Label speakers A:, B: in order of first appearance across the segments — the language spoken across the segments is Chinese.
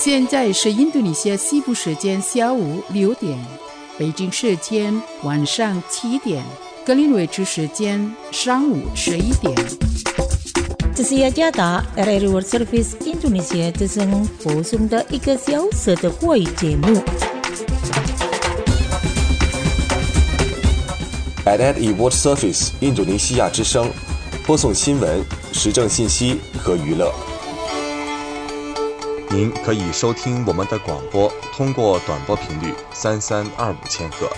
A: 现在是印度尼西亚西部时间下午6点，北京时间晚上7点，格林威治时间上午11点。
B: 这是雅加达 RRI World Service Indonesia 之声播送的1个小时的华语节目。
C: RRI World Service 印度尼西亚之声播送新闻、时政信息和娱乐。您可以收听我们的广播，通过短波频率3325千赫。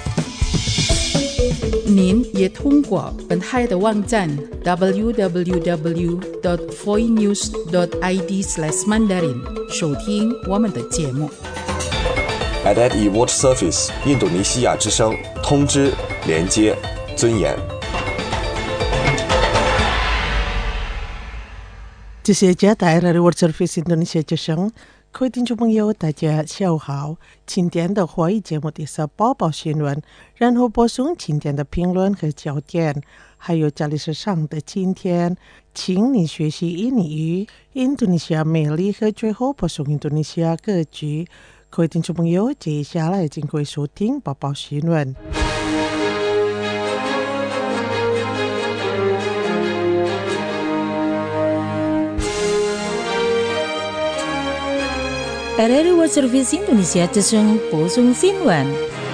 A: 您也通过本台的网站 www.voinews.id/mandarin 收听我们的节目。
C: RRI World Service 印度尼西亚之声，通知、连接、尊严。
D: 这是加拿大 RRI World Service 印度尼西亚之声，各位听众朋友，大家下午好。今天的华语节目的是播报新闻，然后播送今天的评论和焦点，还有这里是上的今天，请你学习印尼语、印度尼西亚美丽和最后播送印度尼西亚歌曲。各位听众朋友，接下来请各位收听播报新闻。
B: RRI World Service Indonesia 之声播送新闻。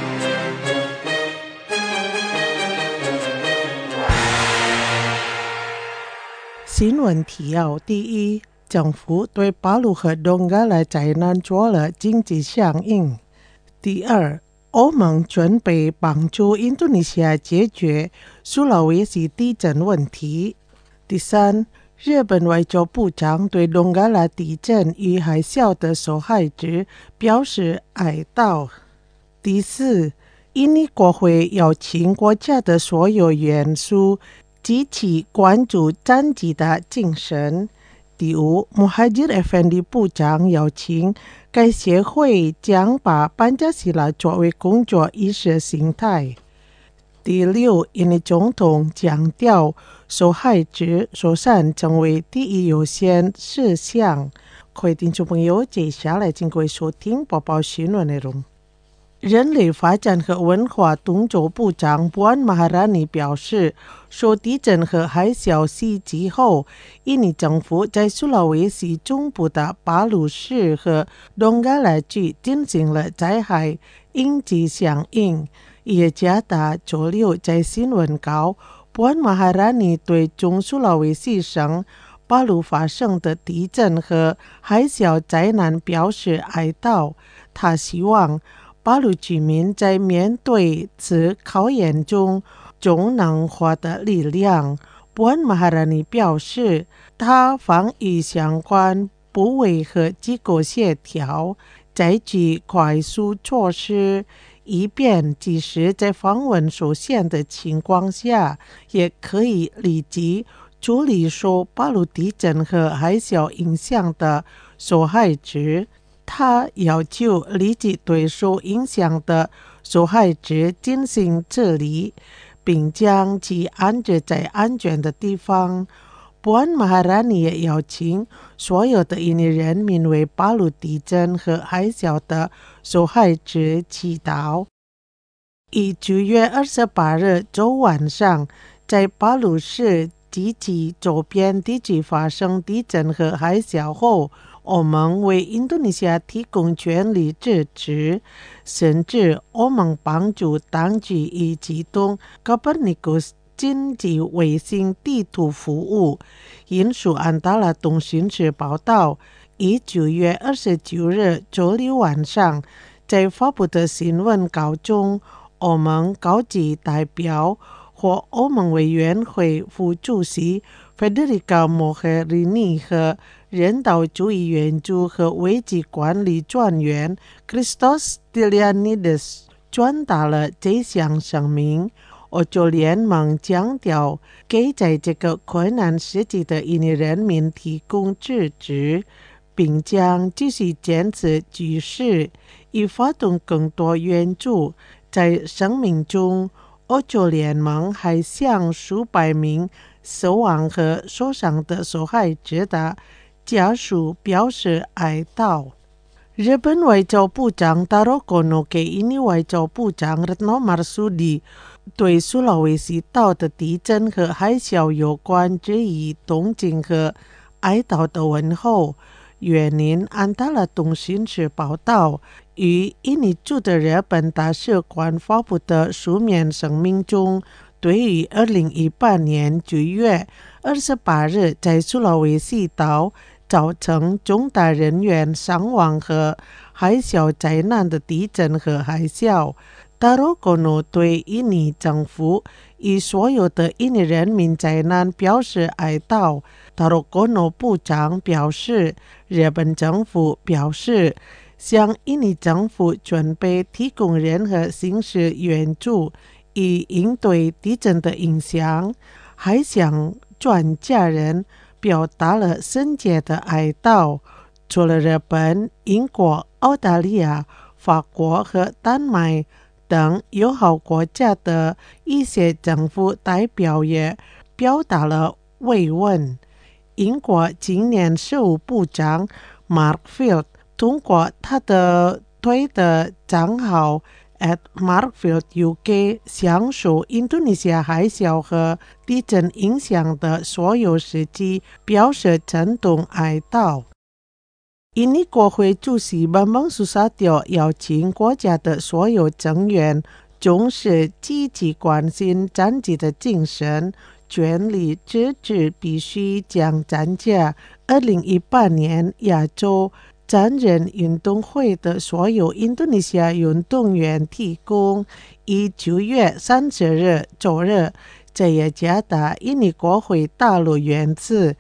D: 新闻提要：第一，政府对巴鲁和东嘎来灾难做了经济响应。第二，欧盟准备帮助印度尼西亚解决苏拉威西地震问题。第三，日本外交部长对东嘎拉地震与海啸的受害者表示哀悼。第四，印尼国会邀请国家的所有元素积极关注战机的精神。第五，穆哈吉尔Effendi部长邀请该协会将把班加西拉作为工作意识形态。第六，印尼总统强调受害者疏散成为第一优先事项。各位听众朋友，接下来请各位收听播报新闻内容。人类发展和文化东洲部长Puan Maharani表示，受地震和海啸袭击后，印尼政府在苏拉威西中部的巴鲁市和东嘎拉区进行了灾害应急响应。雅加达周六在新闻稿Puan Maharani 对中苏拉威西省巴鲁发生的地震和海啸灾难表示哀悼。他希望巴鲁居民在面对此考验中能获得力量。Puan Maharani 表示，他防御相关部位和机构协调，采取快速措施，以便即使在访问受限的情况下，也可以立即处理受巴鲁地震和海啸影响的受害者。他要求立即对受影响的受害者进行治理，并将其安置在安全的地方。Puan Maharani 也邀请所有的印尼人民为巴鲁地震和海啸的受害者祈祷。于9月28日周晚上，在巴鲁市及其周边地区发生地震和海啸后，欧盟为印度尼西亚提供全力支持，甚至欧盟帮助当局以启动 Copernicus 经济卫星地图服务。引述安达拉通讯社报道，于9月29日周六晚上，在发布的新闻稿中，欧盟高级代表或欧盟委员会副主席 Federica Mogherini 和人道主义援助和危机管理专员 Christos Stylianides 转达了这项声明。欧洲联盟强调给在这个困难时期的印尼人民提供支持，并将继续坚持局势，以发动更多援助。在声明中，欧洲联盟还向数百名死亡和受伤的受害者的家属表示哀悼。 日本外交部长 Taro Kono 给印尼外交部长 Retno Marsudi 对苏拉威西岛的地震和海啸有关致以动静和哀悼的问候。原因安达拉通讯社报道，于印尼驻的日本大使馆发布的书面声明中，对于2018年9月28日在苏拉威西岛造成重大人员伤亡和海啸灾难的地震和海啸，Taro Kono 对印尼政府与所有的印尼人民灾难表示哀悼。Taro Kono 部长表示，日本政府表示向印尼政府准备提供任何形式援助，以应对地震的影响，还向专家人表达了深切的哀悼。除了日本、英国、澳大利亚、法国和丹麦等友好国家的一些政府代表也表达了慰问。英国青年事务部长 Mark Field 通过他的推特账号 @MarkFieldUK 详述印度尼西亚海啸和地震影响的所有事迹，表示沉痛哀悼。印尼国会主席Bambang Susatyo 邀请国家的所有成员重视积极关心战绩的精神，全力支持必须将参加2018年亚洲单人运动会的所有印度尼西亚运动员提供，于9月30日周日在雅加达印尼国会大楼原址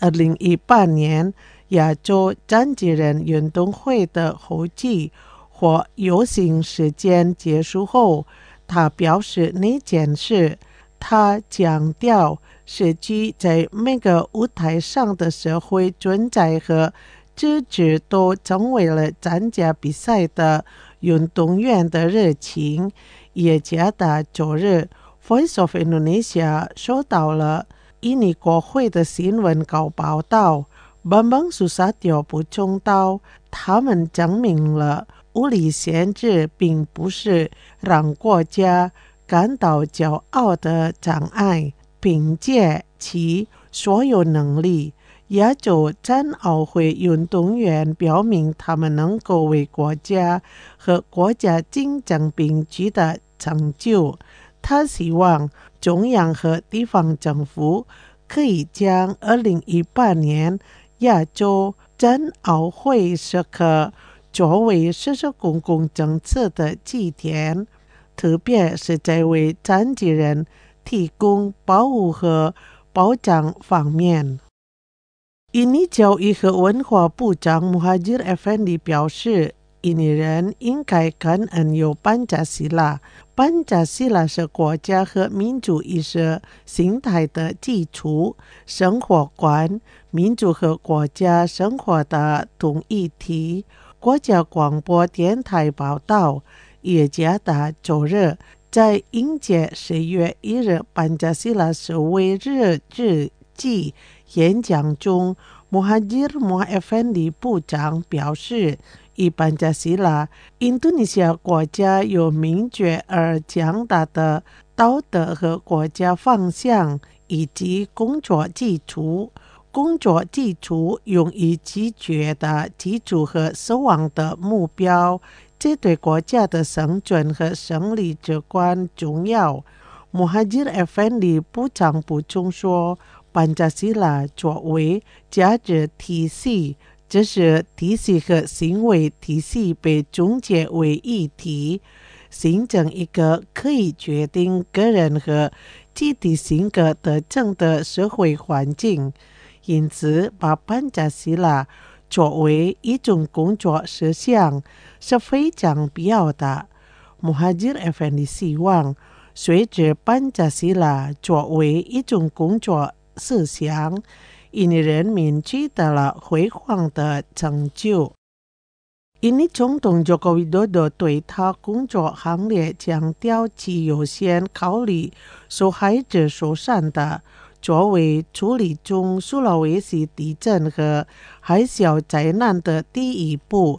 D: 2018年亚洲残疾人运动会的后期或游行时间结束后，他表示那件事。他强调，社区在每个舞台上的社会存在和支持都成为了参加比赛的运动员的热情。雅加达周日 Voice of Indonesia 收到了印尼国会的新闻稿报道。Bambang Susatyo 补充道，他们证明了物理限制并不是让国家感到骄傲的障碍，凭借其所有能力，亚洲残奥会运动员表明他们能够为国家和国家竞争并取得成就。他希望中央和地方政府可以将2018年亚洲残奥会时刻作为实施公共政策的祭典，特别是在为残疾人提供保护和保障方面。印尼教育和文化部长 Muhadjir Effendi 表示，印尼人应该感恩有班加西拉。班加西拉是国家和民主意识形态的基础，生活观、民主和国家生活的统一体。国家广播电台报道，雅加达周日在迎接10月1日班加西拉示威日致祭演讲中，Muhadjir Effendi 部长表示，以班加西拉，印度尼西亚国家有明确而强大的道德和国家方向以及工作基础。工作基础用于解决的基础和死亡的目标，这对国家的生存和胜利至关重要。Muhadjir Effendi 部长补充说，班加西拉作为价值体系，这是体系和行为体系被总结为一体，形成一个可以决定个人和集体性格特征的社会环境。因此，把班加西拉作为一种工作事项是非常必要的。Muhadjir Effendi 希望，随着班加西拉作为一种工作事项，印尼人民取得了辉煌的成就。印尼总统 Joko Widodo 对他工作行列强调其优先考虑受害者受伤的，作为处理中苏拉威西地震和海啸灾难的第一步，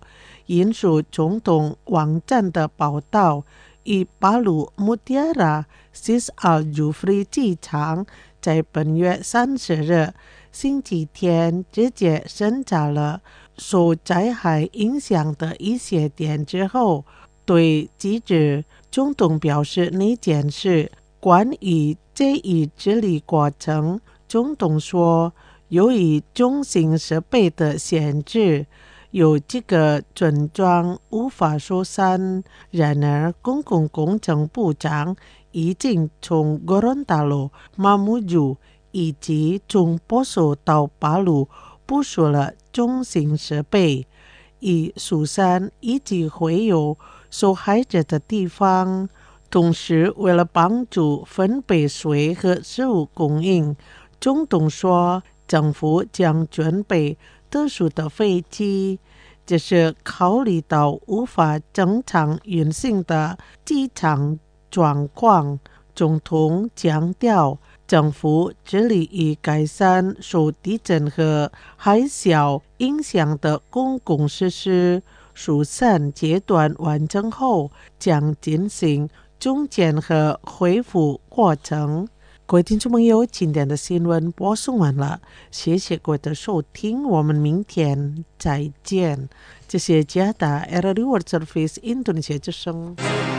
D: 引述总统网站的报道，以巴鲁穆迪亚拉西斯尔朱弗里机场在本月30日星期天直接审查了受灾害影响的一些点之后，对记者总统表示那件事。关于这一治理过程，总统说，由于中型设备的限制，有几个症状无法疏散。然而，公共工程部长已经从戈伦达罗、马木朱以及从波索到巴鲁部署了中型设备，以疏散以及会有受害者的地方。同时，为了帮助分配水和食物供应，总统说，政府将准备特殊的飞机，这是考虑到无法正常运行的机场状况。总统强调，政府致力于改善受地震和海啸影响的公共设施，疏散阶段完成后，将进行中间和恢复过程。各位听众朋友，今天的新闻播送完了，谢谢各位的收听，我们明天再见。这是加拿大 RRI World Service 印度尼西亚之声。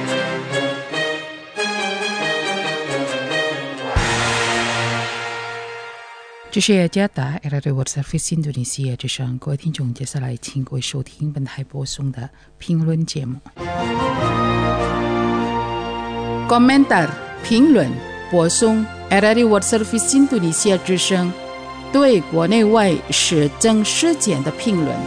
A: 这是加拿大 RRI World Service 印度尼西亚之声，各位听众，接下来请各位收听本台播送的评论节目。Komentar 评论播送 RRI World Service 印度尼西亚之声对国内外时政事件的评论。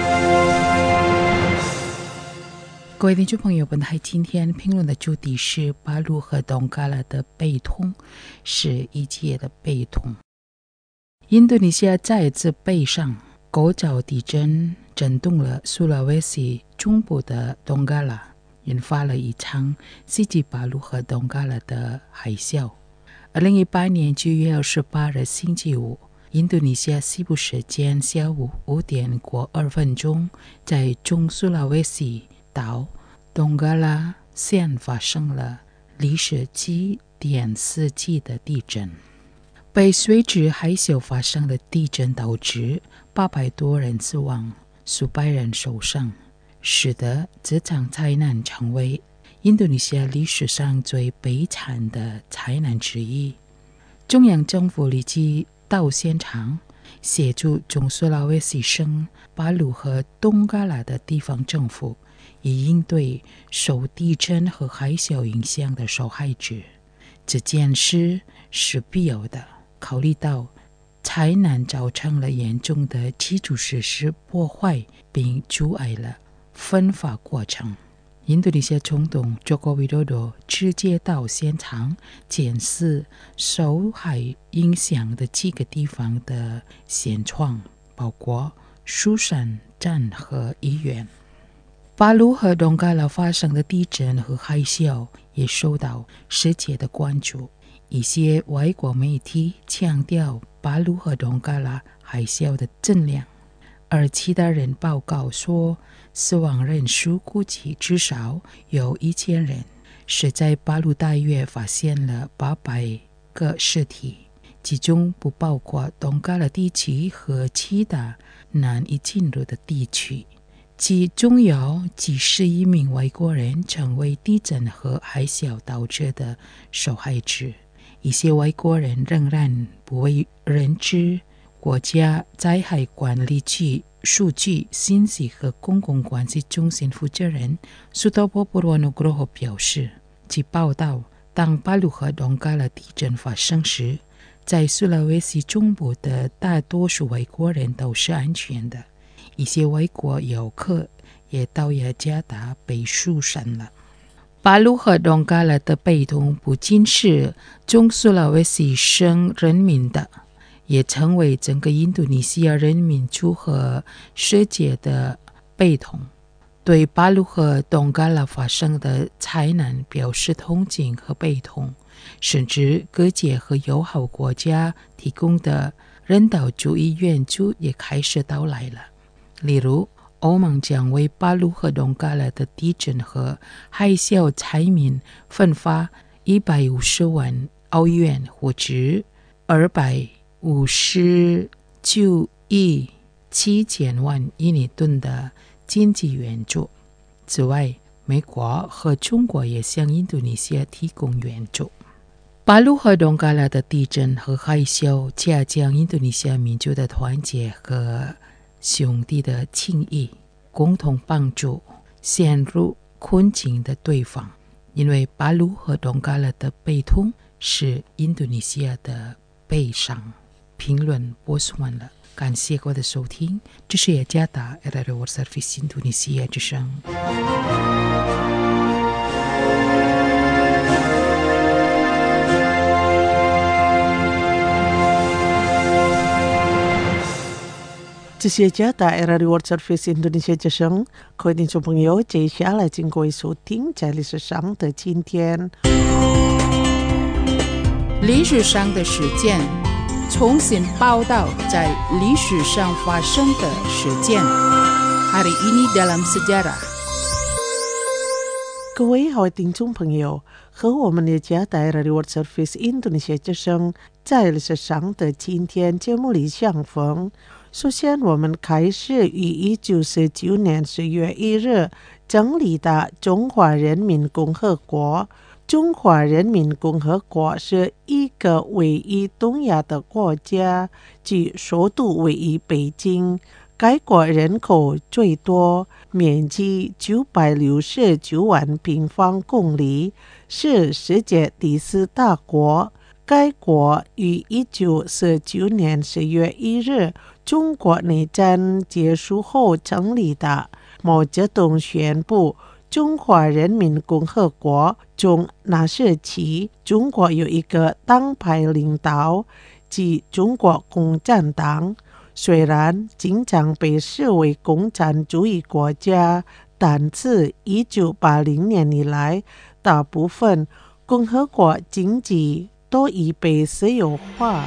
A: 各位听众朋友，本台今天评论的主题是巴鲁和东嘎拉的悲痛，是一切的悲痛。印度尼西亚再次悲伤，9兆地震震动了苏拉威西中部的东嘎拉，引发了一场袭击巴鲁和东嘎拉的海啸。2018年9月28日星期五，印度尼西亚西部时间下午5点过2分钟，在中苏拉威西岛东嘎拉县发生了历史7.4级的地震。被随之海啸发生的地震导致800多人死亡，数百人受伤，使得这场灾难成为印度尼西亚历史上最悲惨的灾难之一。中央政府立即到现场，协助中苏拉威西省巴鲁和东嘎拉的地方政府，以应对受地震和海啸影响的受害者。这件事是必要的，考虑到灾难造成了严重的基础设施破坏，并阻碍了分发过程。印度尼西亚总统佐科维多多直接到现场检视受害影响的几个地方的现状，包括疏散站和医院。巴鲁和东嘎拉发生的地震和海啸也受到世界的关注。一些外国媒体强调巴鲁和东嘎拉海啸的震量，而其他人报告说死亡人数估计至少有1000人，是在巴鲁大约发现了800个尸体，其中不包括东嘎拉地区和其他难以进入的地区。其中有几十亿名外国人成为地震和海啸导致的受害者。一些外国人仍然不为人知。国家灾害管理局数据信息和公共关系中心负责人苏多波布罗努格罗表示，据报道，当巴鲁和东嘎拉地震发生时，在苏拉威西中部的大多数外国人都是安全的。一些外国游客也到雅加达被疏散了。巴鲁和东嘎拉的悲痛不仅是中苏拉威西省人民的，也成为整个印度尼西亚人民族和世界的悲痛。对巴鲁和东嘎拉发生的灾难表示同情和悲痛，甚至各界和友好国家提供的人道主义援助也开始到来了。例如， 欧盟将为巴鲁和东嘎拉的地震和海啸灾民分发150万欧元，或值259亿7千万印尼盾的经济援助。此外，美国和中国也向印度尼西亚提供援助。巴鲁和东嘎拉的地震和海啸加强印度尼西亚民族的团结和兄弟的情谊，共同帮助陷入困境的对方。因为巴鲁和东嘎拉的悲痛是印度尼西亚的悲伤。评论播送完了，感谢各位的收听，这是雅加达 RRI World Service 印度尼西亚之声。
D: 这是雅加达 RRI World Service 印度尼西亚之声，各位听众朋友，接下来请各位收听在历史上的今天。
A: 历史上的事件，重新报道在历史上发生的事件。Hari ini dalam sejarah。
D: 各位好，听众朋友，和我们的雅加达 RRI World Service 印度尼西亚之声在历史上的今天节目里相逢。首先，我们开始于1949年10月1日成立的中华人民共和国。中华人民共和国是一个位于东亚的国家，其首都位于北京。该国人口最多，面积969万平方公里，是世界第4大国。该国于1949年10月1日中国内战结束后成立的。毛泽东宣布中华人民共和国从那时起，中国有一个党派领导，即中国共产党。虽然经常被视为共产主义国家，但自1980年以来，大部分共和国经济都已被私有化。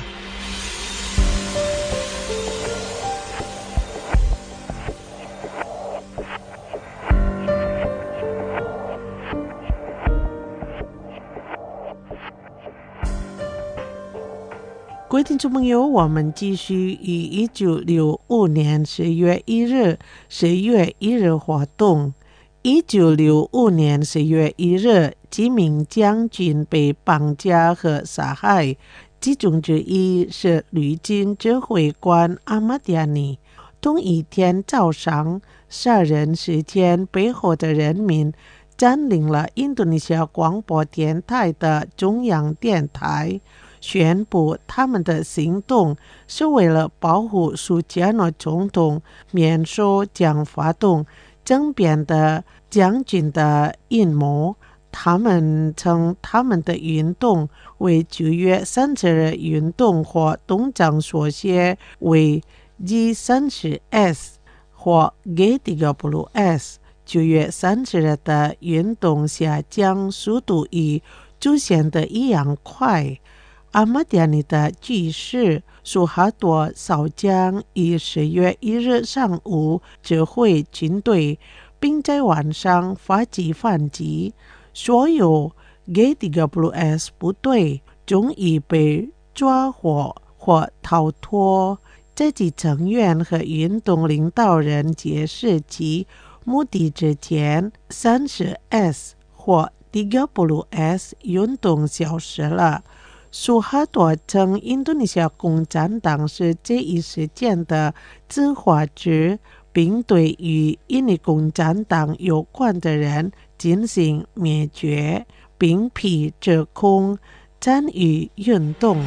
D: 各位听众朋友，我们继续于1965年10月1日活动。1965年10月1日，几名将军被绑架和杀害，其中之一是陆军指挥官阿马蒂亚尼。同一天早上，杀人事件背后的人民占领了印度尼西亚广播电台的中央电台，宣布他们的行动是为了保护苏加诺总统免受将发动政变的将军的阴谋。他们称他们的运动为9月30日运动，或东张缩写为 G30S 或 G30S。9月30日的运动下降速度与之前的一样快。阿马蒂亚尼的继室苏哈多少将于10月1日上午指挥军队，并在晚上发起反击。所有 GDWS 部队终于被抓获或逃脱。在其成员和运动领导人解释其目的之前，30S 或 30S 运动消失了。苏哈多称印度尼西亚共产党是这一事件的自发者，并对与印尼共产党有关的人进行灭绝，并批指控参与运动。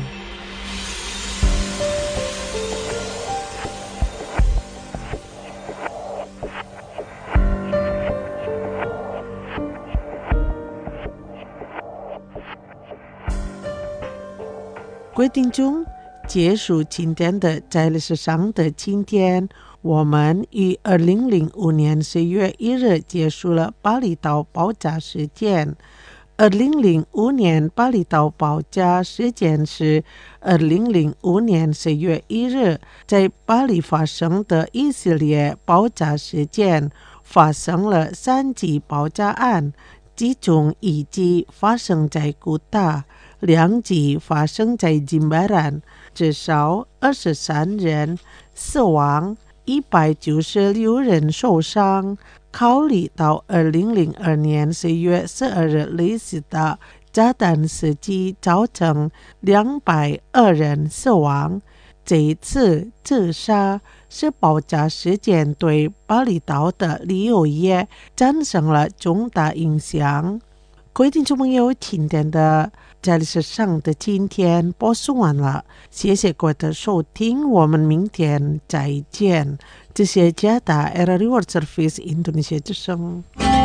D: 规定中结束今天的在历史上的今天，我们于2005年10月1日结束了巴厘岛爆炸事件。 2005年巴厘岛保家事件是2005年4月1日在巴黎发生的一系列爆炸事件，发生了3起爆炸案，其中1起发生在古塔，2起发生在Jimbaran，至少23人死亡，196人受伤。考虑到2002年4月12日类似的炸弹事件造成202人死亡，这一次自杀是爆炸事件对巴厘岛的旅游业产生了重大影响。各位听众朋友，今天的这里是上的今天播送完了，谢谢各位的收听，我们明天再见。这是加达 RRI World Service Indonesia 之声。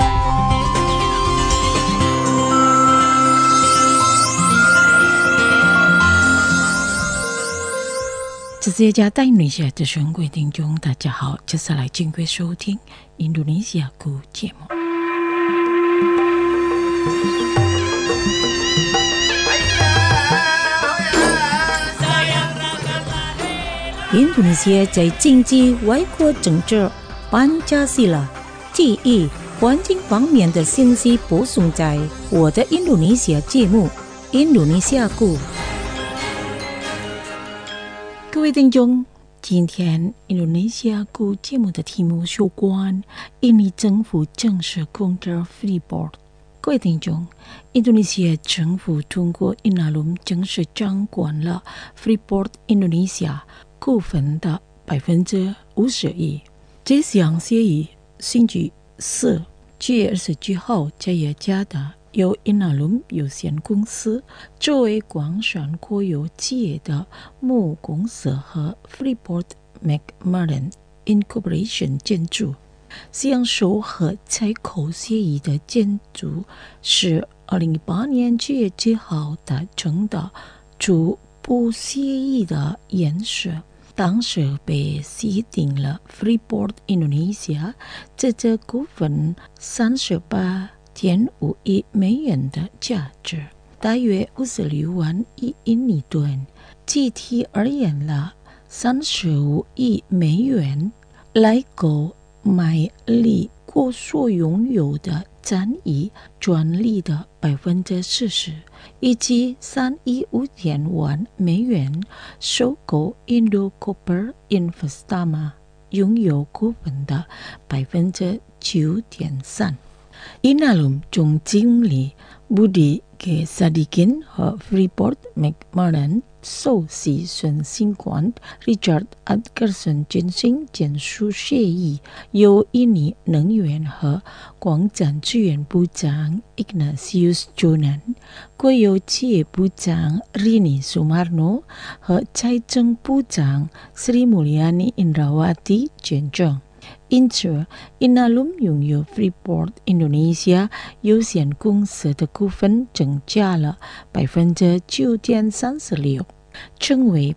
B: 这是加达印度尼西亚之声，各位听众大家好，接下来请各位收听印度尼西亚语节目。印度尼西亚在经济、外交、政治、班加西拉、记忆、环境方面的信息播送在我的印度尼西亚节目《印度尼西亚语》。各位听众，今天印度尼西亚语节目的题目是有关印尼政府正式控制 Freeport。各位听众，印度尼西亚政府通过印纳隆正式掌管了 Freeport Indonesia股份的51%。这项协议星期四7月27号在雅加达由印纳隆有限公司作为广山国有企业的母公司和 Freeport McMoran Incorporation 建筑。享受和采购协议的建筑是2018年7月7号达成的初步协议的延续。当时被协定了 Freeport Indonesia 这股份38.5亿美元的价值，大约56万亿印尼盾，具体而言了35亿美元来购买利国所拥有的占益专利的40%，以及3亿5千万美元收购 Indo-Copper Investama 拥有股份的9.3%。印纳隆总经理Budi G. Sadikin 和 Freeport McMoran 首席执行官 Richard Adkerson 进行签署协议，由印尼能源和矿产资源部长 Ignatius Jonan、国有企业部长 Rini Sumarno 和财政部长 Sri Mulyani Indrawati 见证。因此，印纳隆拥有 Freeport Indonesia 有限公司的股份增加了9.36%，成为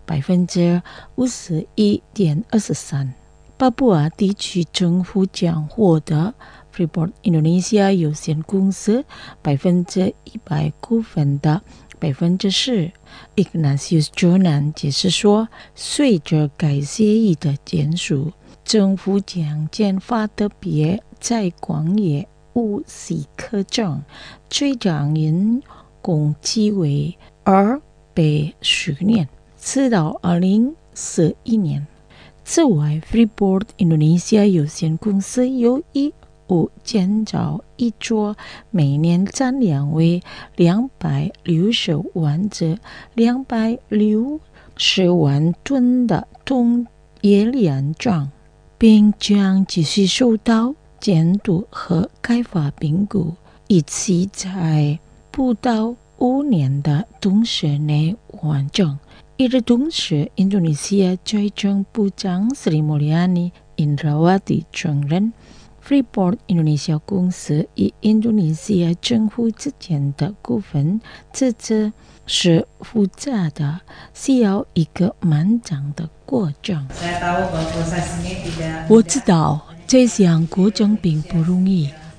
B: 51.23%。巴布亚地区政府将获得 Freeport Indonesia 有限公司100%股份的10%。Ignatius Jonan 解释说，随着该协议的签署，政府将建发特别采矿业务许可证，最长因工期为210年，直到2041年。此外 Freeport Indonesia 有限公司有义务建造一座每年产量为260万至260万吨的铜冶炼厂，并将继续受到监督和开发评估，以期在不到5年的同时内完成。与此同时，印度尼西亚财政部长 Sri Mulyani Indrawati 承认 Freeport Indonesia 公司与印度尼西亚政府之间的股份制度是复杂的，需要一个漫长的过程。我知道这项过程并不容易，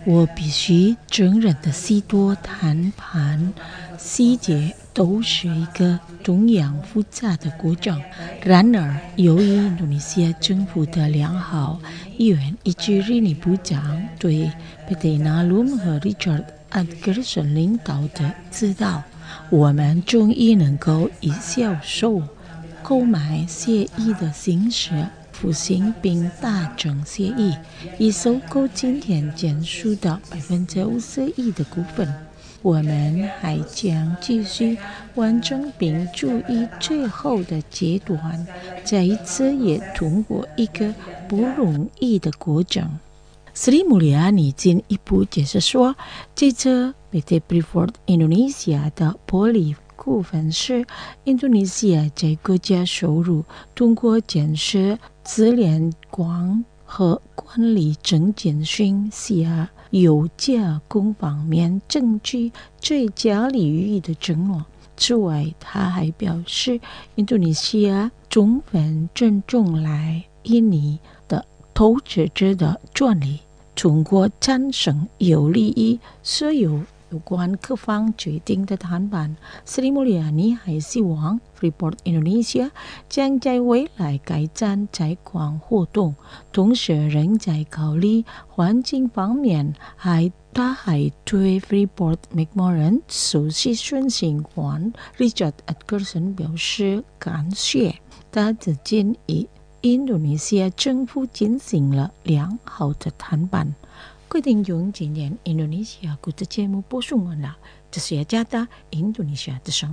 B: 我必须承认的许多谈判细节都是一个同样复杂的过程。然而，由于印度尼西亚政府的良好意愿以及日尼部长对贝蒂纳鲁姆和 Richard Atkerson 领导的指导，我们终于能够以销售、购买协议的形式复兴并达成协议，以收购今天减数的51%的股份。我们还将继续完成并注意最后的阶段，这一次也通过一个不容易的过程。Sri Mulyani 进一步解释说，这次 PT Freeport Indonesia 的剥离股份是印度尼西亚在国家收入通过建设自联管和管理正监训下有加工方面争取最佳利益的承诺。此外，他还表示，印度尼西亚充分尊重来印尼的投资者的专利，通过产生有利于所有关各方决定的谈判。Sri Mulyani 还希望 Freeport Indonesia 将在未来改善采矿活动，同时仍在考虑环境方面。他还对 Freeport McMoran 首席执行官 Richard Atkerson 表示感谢。他至今与印度尼西亚政府进行了良好的谈判。各位听众，今天印度尼西亚国际节目播送完了，这是雅加达印度尼西亚之声。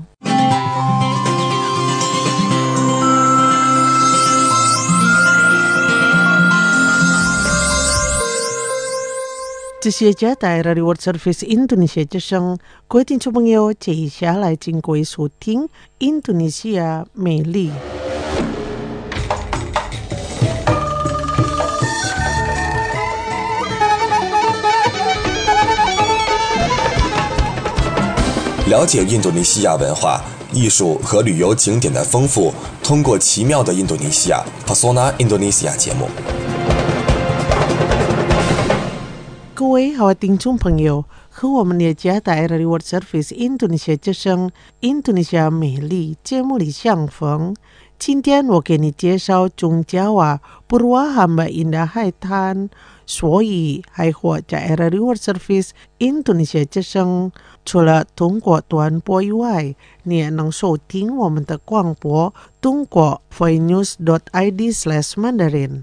D: 这是雅加达 Radio World Service 印度尼西亚之声。各位听众朋友，接下来请各位收听印度尼西亚美丽。
C: 了解印度尼西亚文化、艺术和旅游景点的丰富，通过奇妙的印度尼西亚 Pesona Indonesia 节目。
D: 各位好，听众朋友，和我们雅加达 Radio World Service 印度尼西亚之声印度尼西亚美丽节目里相逢。今天我给你介绍中Jawa Purwahamba Indah海滩，所以还活在 Radio World Service 印度尼西亚之声。除了通过短波以外，你也能收听我们的广播，通过 voinews.id/Mandarin。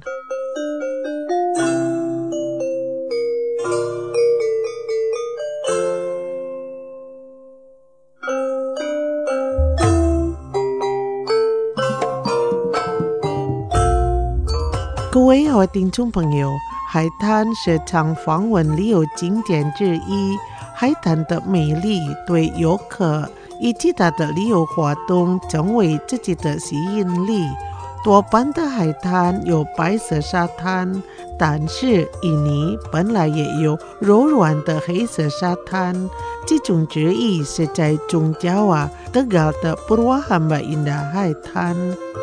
D: 各位好，听众朋友，海滩是常访问旅游景点之一。海滩的美丽对游客以及它的旅游活动成为自己的吸引力。多半的海滩有白色沙滩，但是印尼本来也有柔软的黑色沙滩，其中之一是在中Jawa Tegal的 Purwahamba Indah 海滩。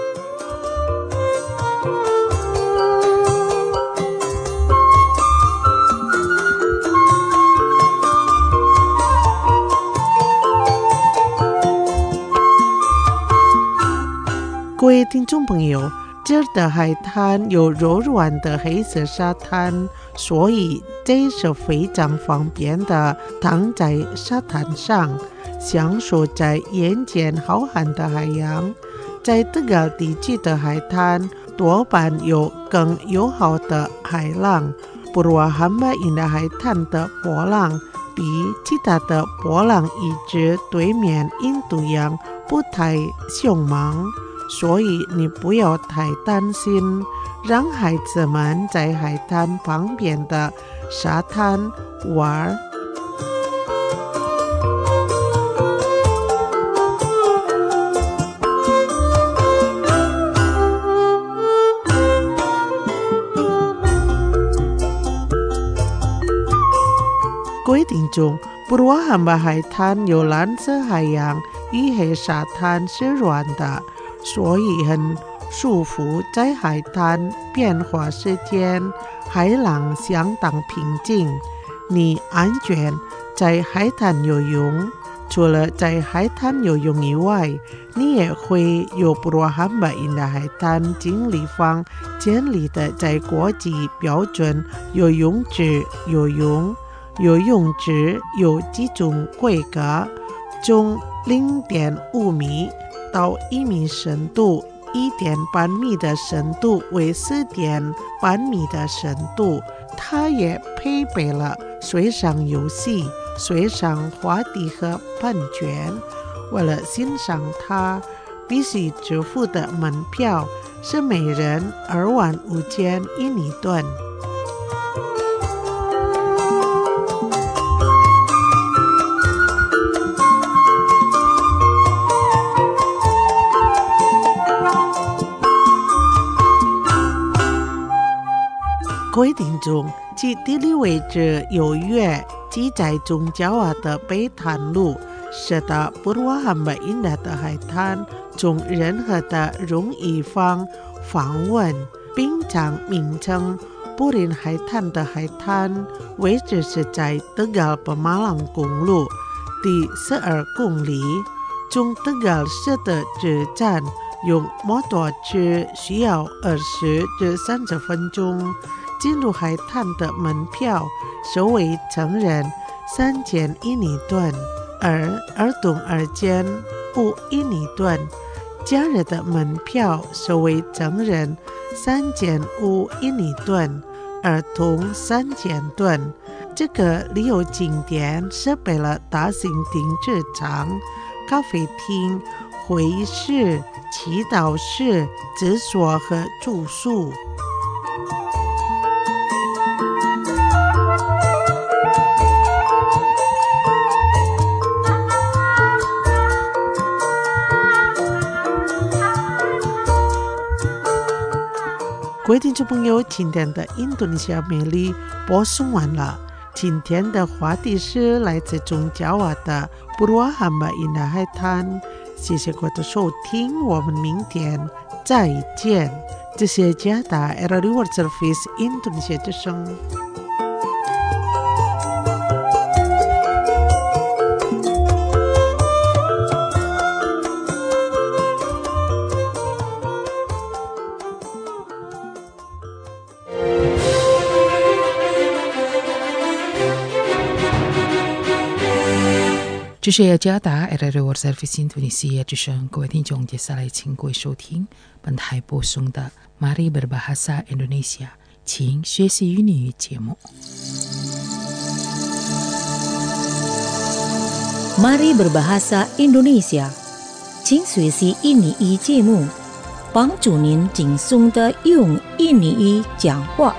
D: 各位听众朋友，这儿的海滩有柔软的黑色沙滩，所以这是非常方便的躺在沙滩上，享受在眼前浩瀚的海洋。在这个地区的海滩多半有更友好的海浪。Purwahamba Indah海滩的波浪比其他的波浪一直对面印度洋不太凶猛，所以你不要太担心，让孩子们在海滩旁边的沙滩玩。各位听众，Purwahamba海滩有蓝色海洋与黑沙滩是软的，所以很舒服。在海滩变化时间，海浪相当平静。 你安全在海滩游泳。除了在海滩游泳以外，你也会有布罗汉巴因的海滩经理方建立的在国际标准游泳池游泳。游泳池有几种规格，从 0.5 米到1米深度，1.8 米的深度为4.8 米的深度。它也配备了水上游戏、水上滑梯和喷泉。为了欣赏它，必须支付的门票是每人25100盾。规定中，其地理位置优越，即在中焦瓦的北滩路，使得布罗汉巴因达的海滩从任何的容易方访问。并将名称布林海滩的海滩位置是在德高巴马朗公路第12公里，从德高市的车站用摩托车需要20至30分钟。进入海滩的门票收为成人3100吨，而儿童2间5100吨。假日的门票收为成人3500吨，儿童3000吨。这个旅游景点设备了大型停车场、咖啡厅、会议室、祈祷室、厕所和住宿。各位听众朋友，今天的印度尼西亚美丽播送完了。今天的话题是来自中焦瓦的布罗汉巴因的海滩。谢谢各位的收听，我们明天再见。这是加达 RRI World Service 印度尼西亚之声。
A: 这是雅加达 RRI World Service 印度尼西亚之声，各位听众，接下来请各位收听本台播送的 Mari Berbahasa Indonesia 请学习英语节目。
B: Mari Berbahasa Indonesia 请学习印尼语节目，帮助您轻松地用印尼语讲话。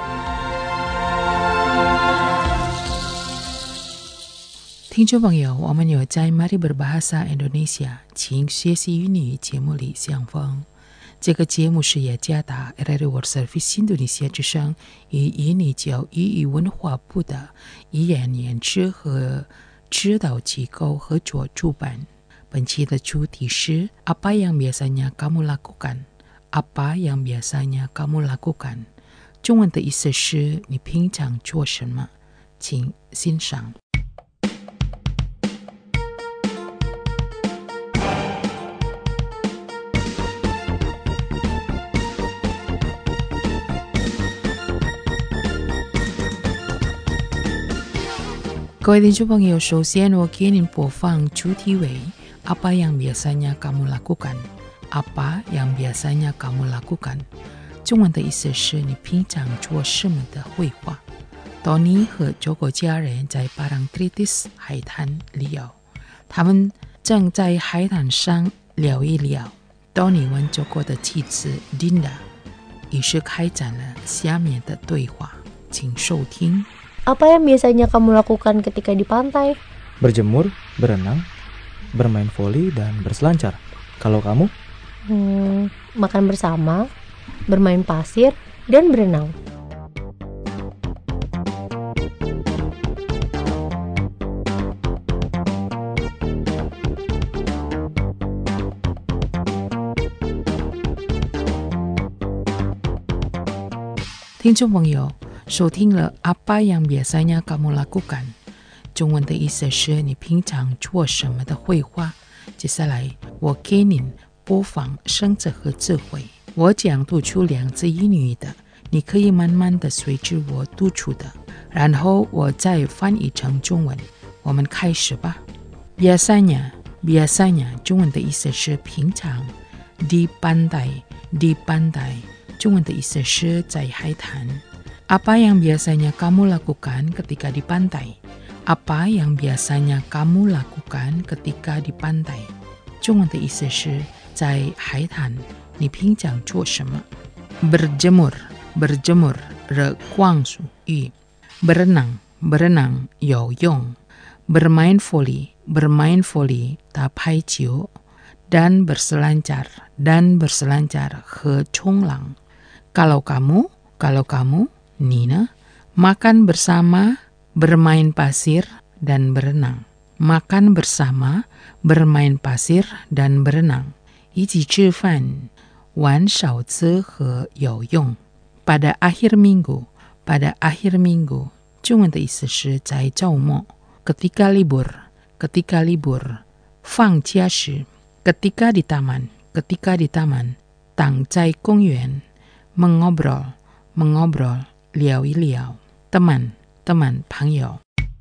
A: 听众朋友，我们有在 Mari Berbahasa Indonesia 请学习英语节目里相逢。这个节目是雅加达 RRI World Service 印度尼西亚之声与印尼教育与文化部的语言研制和指导机构合作主办。本期的主题是 Apa yang biasanya kamu lakukan? Apa yang biasanya kamu lakukan? 中文的意思是你平常做什么？请欣赏。各位听众朋友，首先我给您播放主题为 Apa yang biasanya kamu lakukan? Apa yang biasanya kamu lakukan? 中文的意思是你平常做什么的绘画。Tony 和九个家人在Parangtritis 海滩旅游，他们正在海滩上聊一聊。Tony 问九个的妻子 Dinda， 于是开展了下面的对话，请收听。
E: Apa yang biasanya kamu lakukan ketika di pantai?
F: Berjemur, berenang, bermain voli, dan berselancar. Kalau kamu?
E: Makan bersama, bermain pasir, dan berenang.
A: 收听了 Apa yang biasanya kamu lakukan， 中文的意思是你平常做什么的绘画。接下来我给您播放生字和智慧，我讲读出两字英语的，你可以慢慢的随着我读出的，然后我再翻译成中文。我们开始吧。biasanya 中文的意思是平常。di pantai 中文的意思是在海滩。Apa yang biasanya kamu lakukan ketika di pantai? Apa yang biasanya kamu lakukan ketika di pantai? 中文的意思是在海滩你平常做什么。berjemur 热光属于。berenang 游泳。bermain volley 打排球。dan berselancar 和冲浪。kalau kamu你呢？ makan bersama, bermain pasir, dan berenang. makan bersama, bermain pasir, dan berenang. 一起吃饭，玩勺子和游泳。pada akhir minggu 中文的意思是在周末。ketika libur 放假时。ketika di taman 躺在公园。mengobrol 聊一聊。teman 朋友。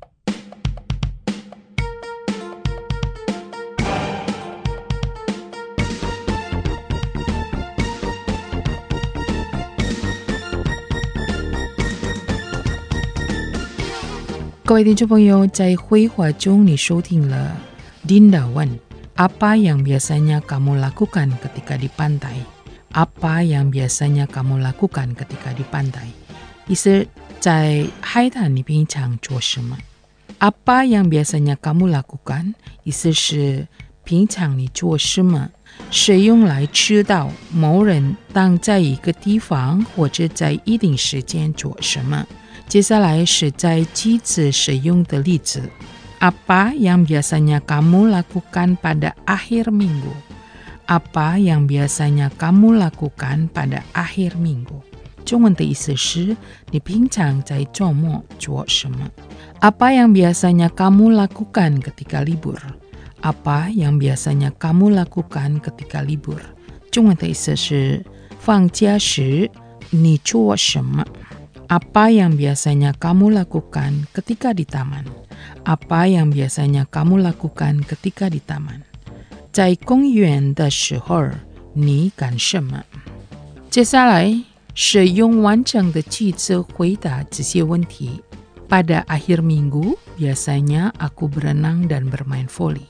A: 各位听众朋友，在绘画中你收听了 Dinda 问 Apa yang biasanya kamu lakukan ketika di pantai? Apa yang biasanya kamu lakukan ketika di pantai? 意思在海滩你平常做什么？ Apa yang biasanya kamu lakukan? 意思是平常你做什么？是用来知道某人当在一个地方或者在一定时间做什么。接下来是在句子使用的例子。Apa yang biasanya kamu lakukan pada akhir minggu? Apa yang biasanya kamu lakukan pada akhir minggu? 中文的意思是你平常在周末做什么？ Apa yang biasanya kamu lakukan ketika libur? Apa yang biasanya kamu lakukan ketika libur? 中文的意思是放假时你做什么？ Apa yang biasanya kamu lakukan ketika di taman? Apa yang biasanya kamu lakukan ketika di taman? 在公园的时候，你干什么？接下来是用完整的句子回答这些问题。Pada akhir minggu, biasanya aku berenang dan bermain volley.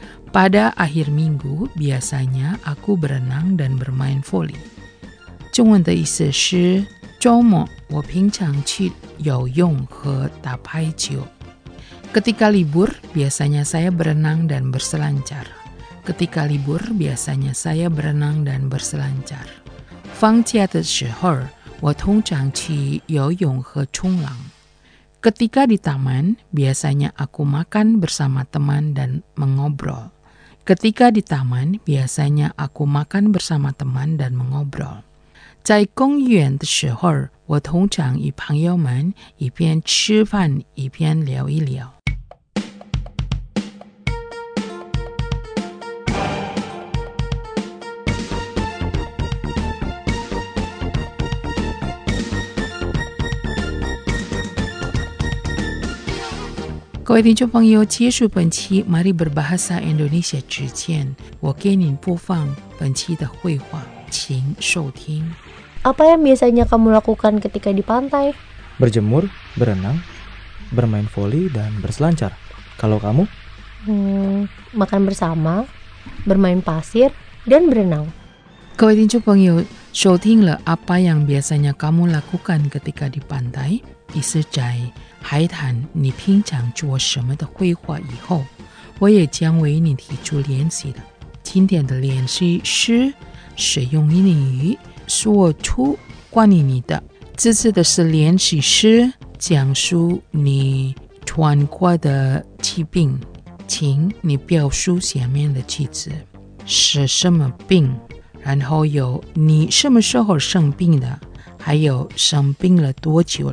A: Pada akhir minggu, biasanya aku berenang dan bermain volley. 中文的意思是周末我平常去游泳和打排球。Ketika libur, biasanya saya berenang dan berselancar. Ketika libur, biasanya saya berenang dan berselancar. 放假的时候，我通常去游泳和冲浪。Ketika di taman, biasanya aku makan bersama teman dan mengobrol. Ketika di taman, biasanya aku makan bersama teman dan mengobrol. 在公园的时候，我通常与朋友们一边吃饭一边聊一聊。各位听众朋友，结束本期 Mari Berbahasa Indonesia 之前，我给您播放本期的绘画，请收听。
E: Apa yang biasanya kamu lakukan ketika di pantai?
F: Berjemur, berenang, bermain voli, dan berselancar. Kalau kamu?
E: Makan bersama, bermain pasir, dan berenang.
A: 各位听众朋友，收听了 Apa yang biasanya kamu lakukan ketika di pantai， 意思在海滩你平常做什么的绘画以后，我也将为你提出练习的。今天的练习是使用英语说出关于你的。这次的是练习是讲述你穿过的疾病，请你表述下面的句子是什么病，然后有你什么时候生病的，还有生病了多久了。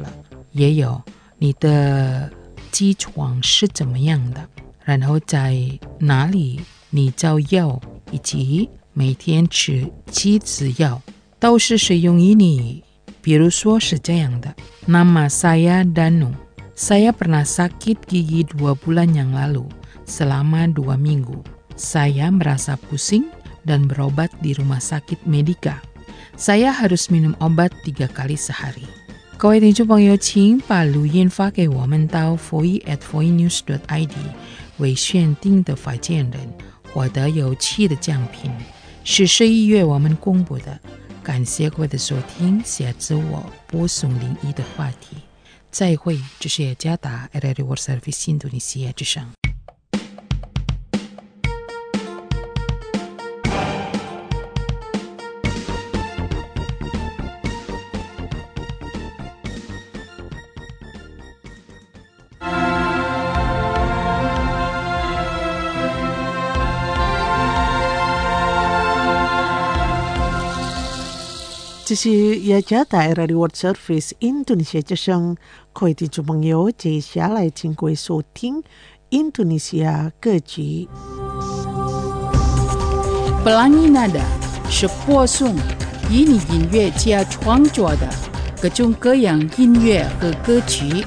A: 也有你的机床是怎么样的，然后在哪里你找药，以及每天吃几次药，都是适用于你。比如说是这样的 Nama saya Danu. Saya pernah sakit gigi 2 bulan yang lalu selama 2 minggu. Saya merasa pusing dan berobat di rumah sakit Medika. Saya harus minum obat 3 kali sehari. 各位听众朋友，请把录音发给我们到 foi@foinews.id 为选定的发件人，获得有趣的奖品，是11月我们公布的。感谢各位的收听，下次我播送另一的话题。再会，这是雅加达 RRI World Service Indonesia 之声。
D: 这是雅加达 RRI World Service Indonesia 之声，各位听众朋友，接下来请各位收听印度尼西亚歌曲。
A: Pelangi Nada 是播送以你音乐家创作的各种各样音乐和歌曲。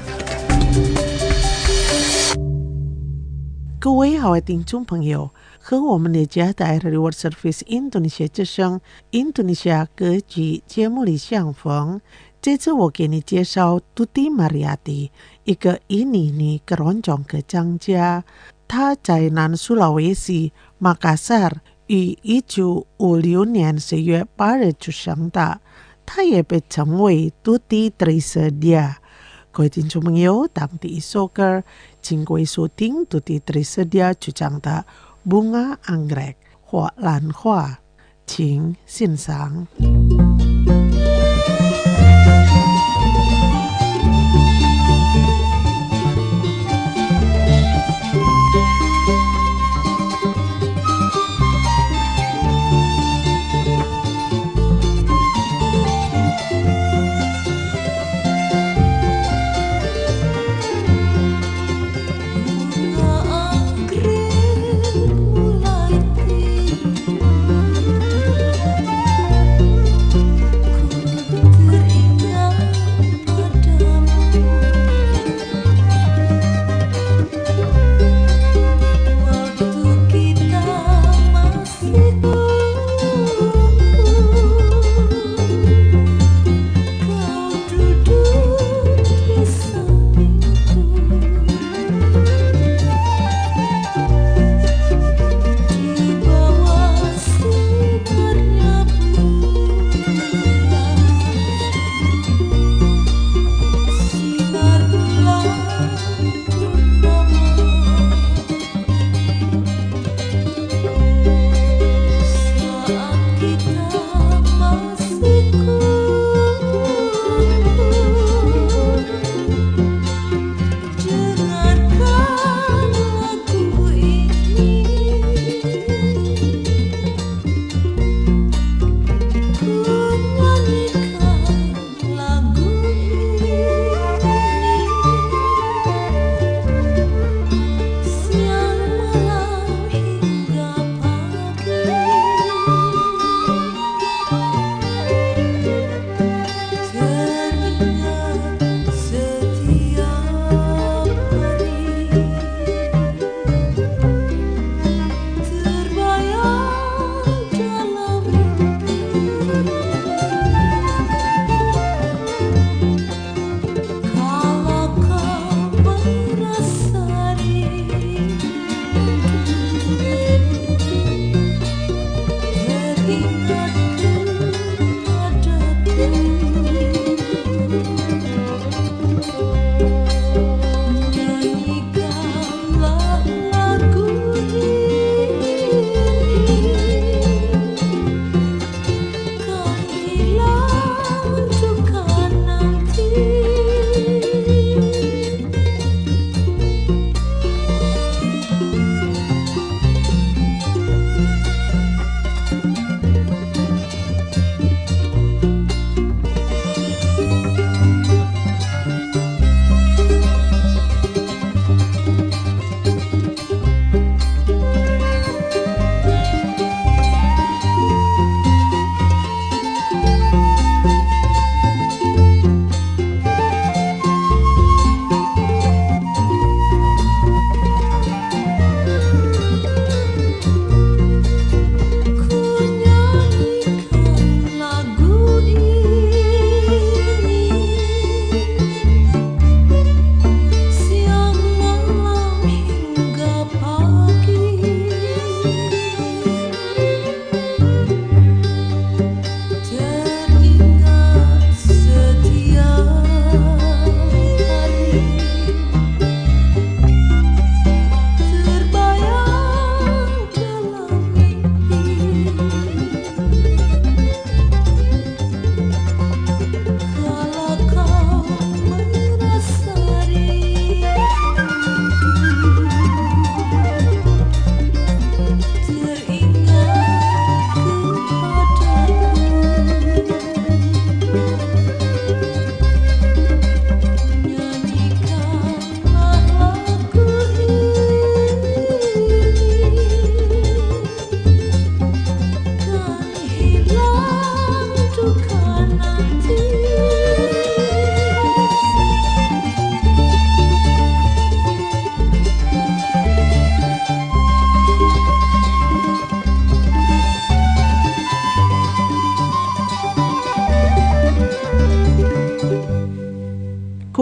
D: 各位好的听众朋友，和我们的雅加达 RRI World Service Indonesia 之声印度尼西亚歌曲节目里相逢。这次我给你介绍 Tuti Mariyati， 一个印尼女keroncong歌唱家。她在南苏拉威西马卡萨尔于1956年4月8日出生的。她也被称为 Tuti Trisedia。各位听众朋友，当第一首歌，请各位收听 Tuti Trisedia 主唱的 Bunga Anggrek 或兰花，请欣赏。
G: Mulai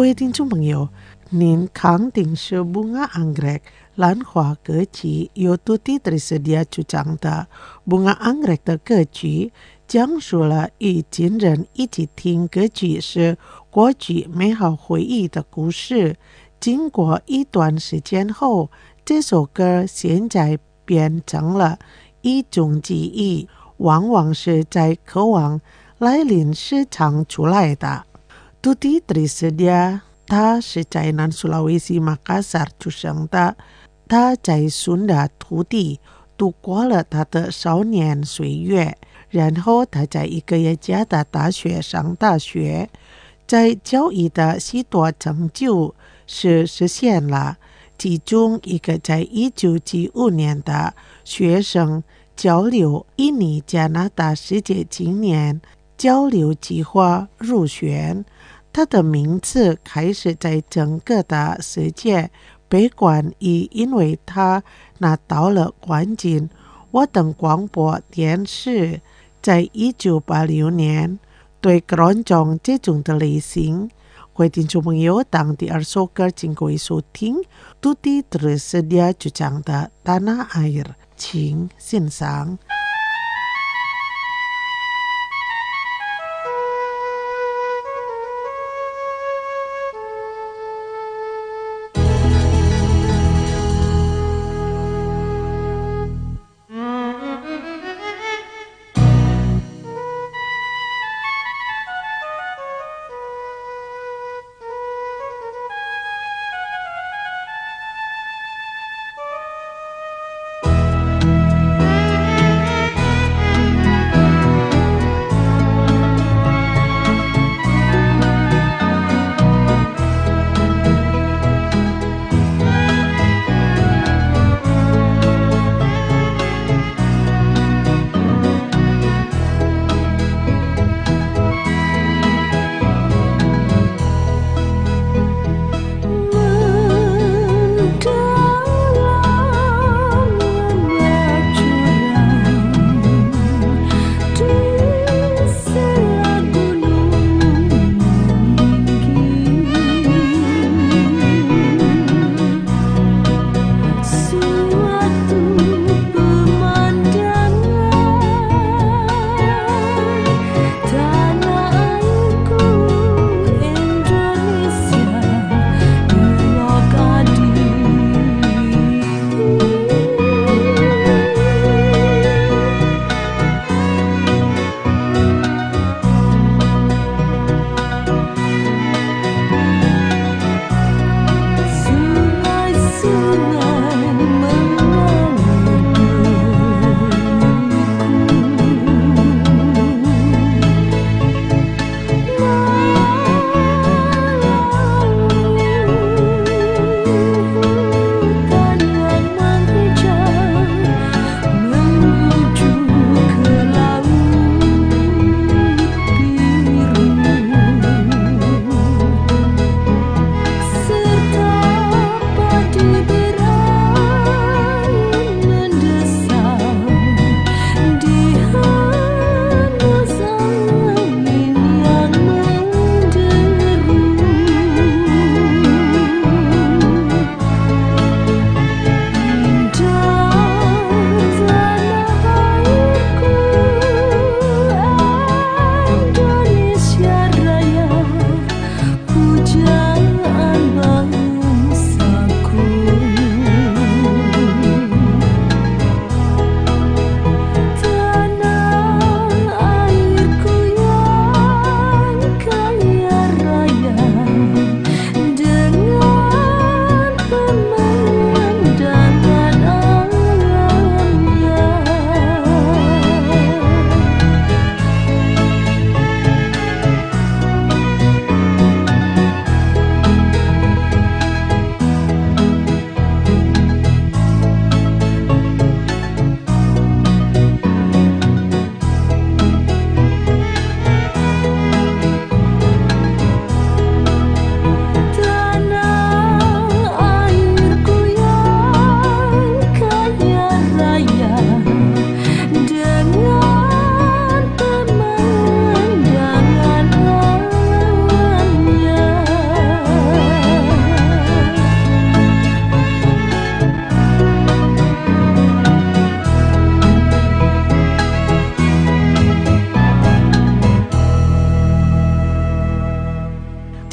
D: 位听众朋友，您肯定是bunga anggrek兰花歌曲由Tuti tersedia主张的。bunga anggrek 的歌曲讲述了与亲人一起听歌曲时过去美好回忆的故事。经过一段时间后，这首歌现在变成了一种记忆，往往是在渴望来临时唱出来的。Tuti tersedia他是在南苏拉威西马卡萨出生的，他在孙的土地度过了他的少年岁月，然后他在一个耶加的大学上大学，在教育的许多成就是实现了，其中一个在1995年的学生交流印尼加拿大世界青年交流计划入选。他的名字开始在整个的世界被关于，因为他拿到了冠军。我等广播电视在1986年对观众这种的类型。各位听众朋友，当第二首歌请各位收听 Tuti tersedia 主唱的 Tanah Air， 请欣赏。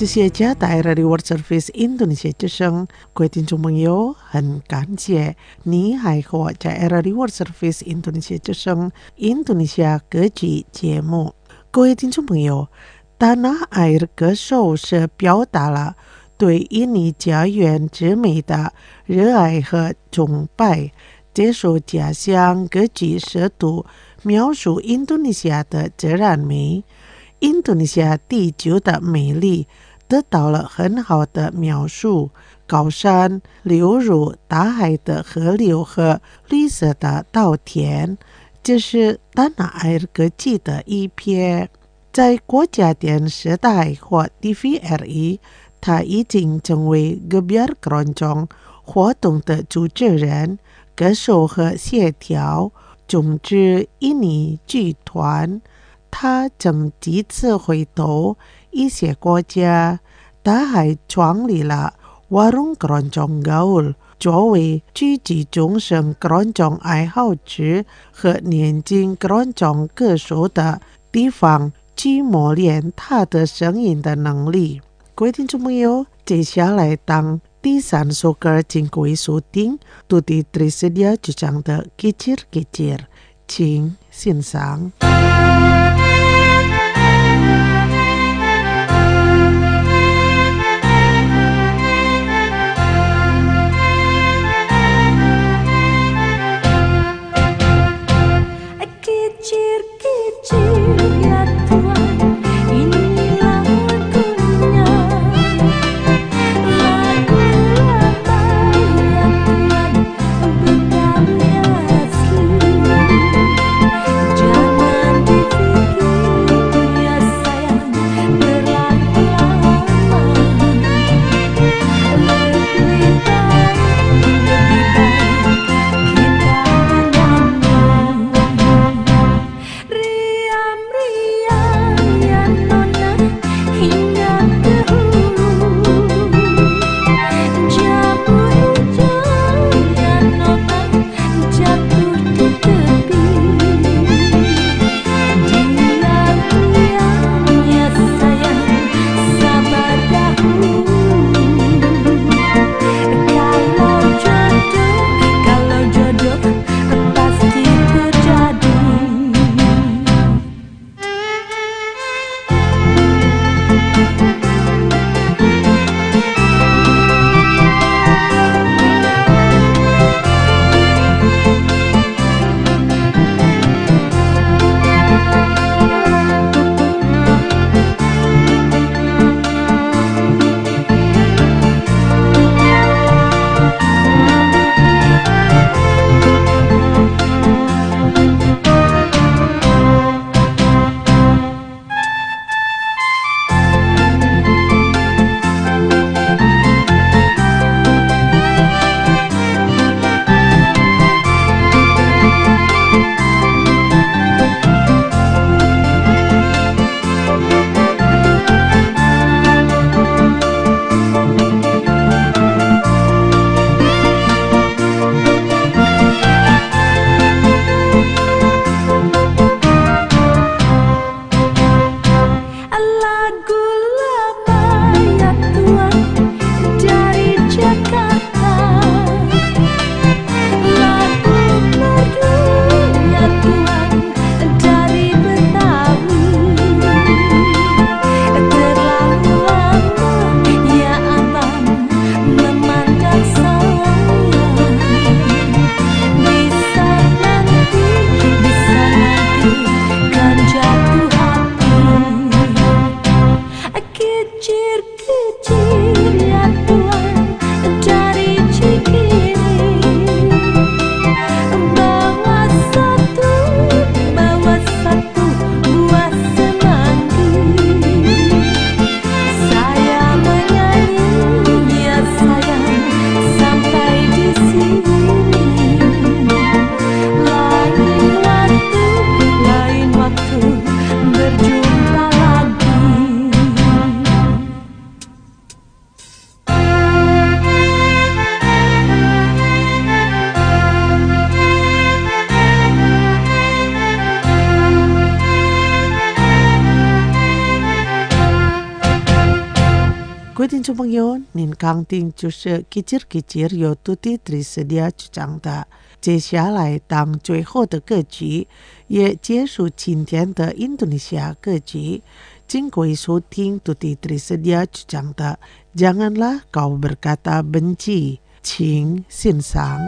D: 谢家带来的 World Service 印度尼西亚之声，各位听众朋友，很感谢你还和我在 RRI World Service 印度尼西亚之声印度尼西亚歌曲节目。各位听众朋友，Tanah Air歌手是表达了对印尼家园之美的热爱和崇拜。这首家乡歌曲试图描述印度尼西亚的自然美，印度尼西亚地球的美丽得到了很好的描述，高山、流入大海的河流和绿色的稻田，这是Tanah Air歌曲的一瞥。在国家电视台或 TVRI， 他已经成为Gebiar Keroncong活动的主持人、歌手和协调种植印尼剧团。他曾几次回头一些国家，他还创立了 Warung Keroncong Gaul， 作为聚集众生keroncong爱好者和年轻keroncong歌手的地方，去磨练他的声音的能力。各位听众朋友，接下来当第三首歌，请各位收听Tuti Trisedia主唱的 Kicir Kicir， 请欣赏。
G: Jangan
D: 朋友，您刚听就是Kicir-Kicir由Tuti Trisedia主讲的。接下来当最后的歌曲，也结束今天的印度尼西亚歌曲。请各位收听Tuti Trisedia主讲的 Janganlah kau berkata benci， 请欣赏。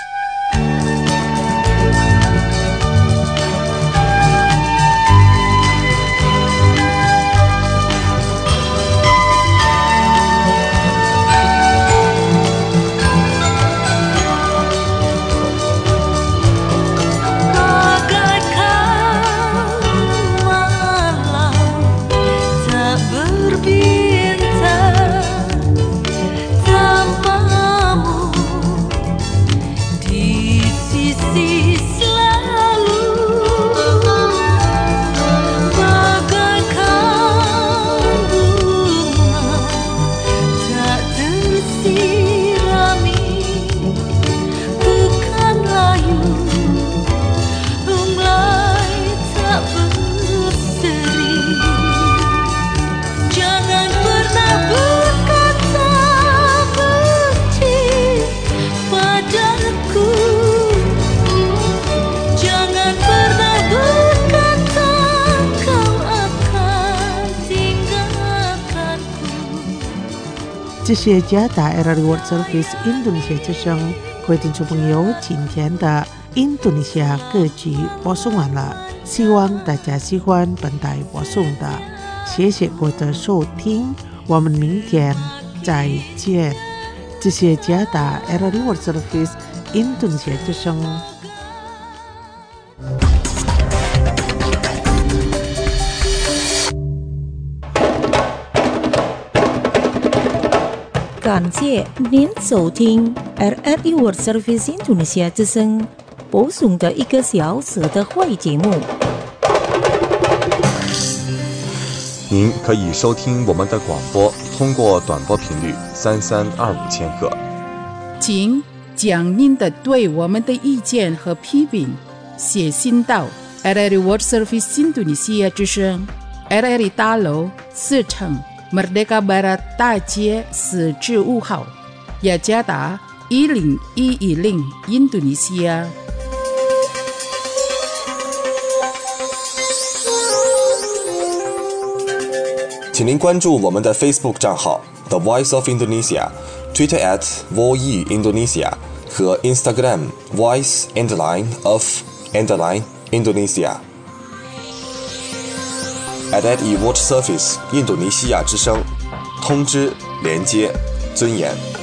D: 这些加大 RRI World Service 印度尼西亚之声，各位听众朋友，今天的印度尼西亚歌曲播送完了，希望大家喜欢本台播送的，谢谢各位的收听，我们明天再见。这些加大 RRI World Service 印度尼西亚之声。
B: 感谢您收听 RRI World Service 印度尼西亚之声播送的1个小时的会节目。
C: 您可以收听我们的广播，通过短波频率3325千赫。
A: 请将您的对我们的意见和批评写信到 RRI World Service 印度尼西亚之声 RRI 大楼4层Merdeka Barat 大街4至5号，雅加达10110，印度尼西亚。
C: 请您关注我们的 Facebook 账号 The Voice of Indonesia，Twitter @VOE Indonesia 和 Instagram Voice_of_Indonesia。RRI World Service 印度尼西亚之声，通知、连接、尊严。